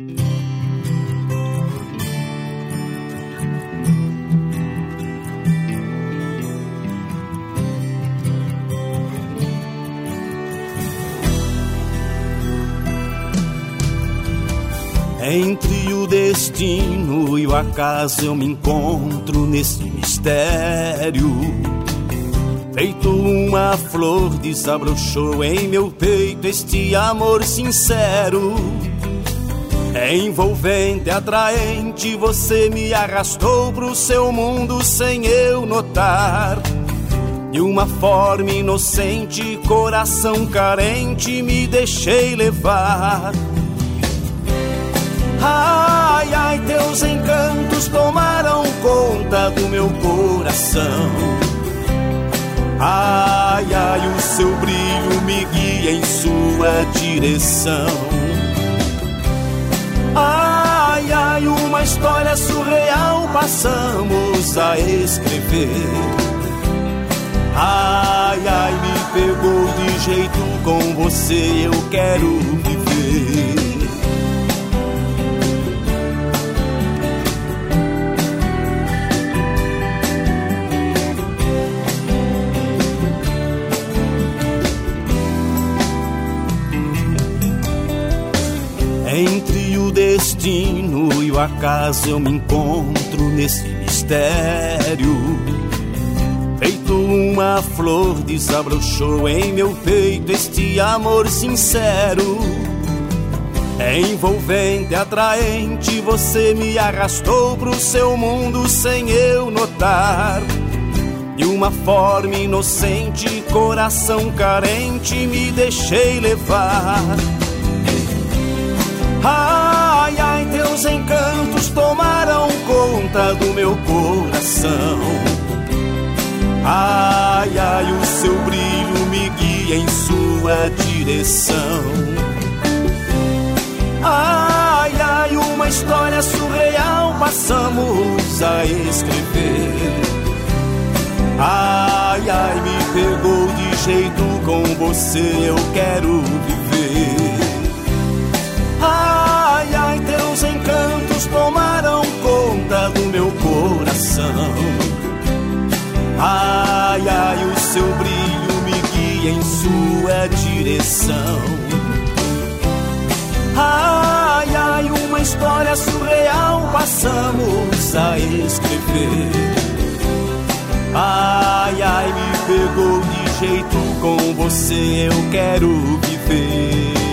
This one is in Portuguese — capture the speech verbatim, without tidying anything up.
Entre o destino e o acaso eu me encontro nesse mistério. Feito uma flor desabrochou em meu peito este amor sincero. É envolvente, atraente, você me arrastou pro seu mundo sem eu notar. De uma forma inocente, coração carente, me deixei levar. Ai, ai, teus encantos tomaram conta do meu coração. Ai, ai, o seu brilho me guia em sua direção. Ai, ai, uma história surreal passamos a escrever. Ai, ai, me pegou de jeito, com você eu quero viver. Entre o destino e o acaso eu me encontro nesse mistério. Feito uma flor desabrochou em meu peito este amor sincero. É envolvente, atraente, você me arrastou pro seu mundo sem eu notar. De uma forma inocente, coração carente, me deixei levar. Ai, ai, teus encantos tomaram conta do meu coração. Ai, ai, o seu brilho me guia em sua direção. Ai, ai, uma história surreal passamos a escrever. Ai, ai, me pegou de jeito, com você eu quero viver. Ai, ai, teus encantos tomaram conta do meu coração. Ai, ai, o seu brilho me guia em sua direção. Ai, ai, uma história surreal passamos a escrever. Ai, ai, me pegou de jeito, com você eu quero viver.